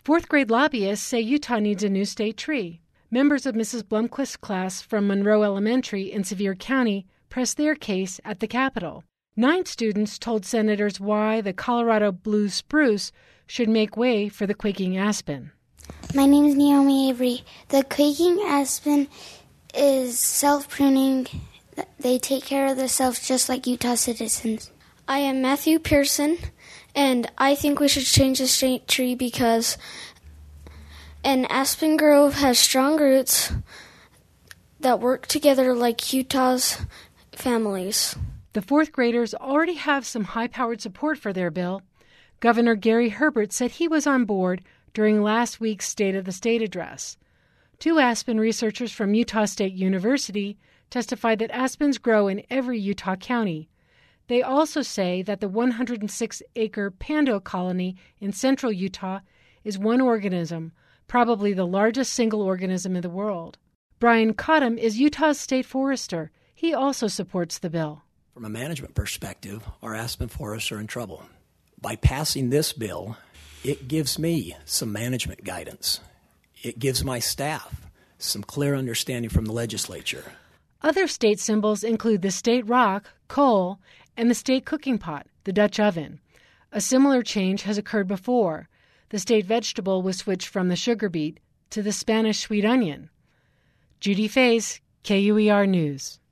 Fourth grade lobbyists say Utah needs a new state tree. Members of Mrs. Blomquist's class from Monroe Elementary in Sevier County pressed their case at the Capitol. 9 students told senators why the Colorado blue spruce should make way for the quaking aspen. My name is Naomi Avery. The quaking aspen is self-pruning. They take care of themselves just like Utah citizens. I am Matthew Pearson, and I think we should change the state tree because an aspen grove has strong roots that work together like Utah's families. The fourth graders already have some high-powered support for their bill. Governor Gary Herbert said he was on board during last week's State of the State address. 2 aspen researchers from Utah State University testified that aspens grow in every Utah county. They also say that the 106-acre Pando colony in central Utah is one organism, probably the largest single organism in the world. Brian Cottom is Utah's state forester. He also supports the bill. From a management perspective, our aspen forests are in trouble. By passing this bill, it gives me some management guidance. It gives my staff some clear understanding from the legislature. Other state symbols include the state rock, coal, and the state cooking pot, the Dutch oven. A similar change has occurred before. The state vegetable was switched from the sugar beet to the Spanish sweet onion. Judy Faze, KUER News.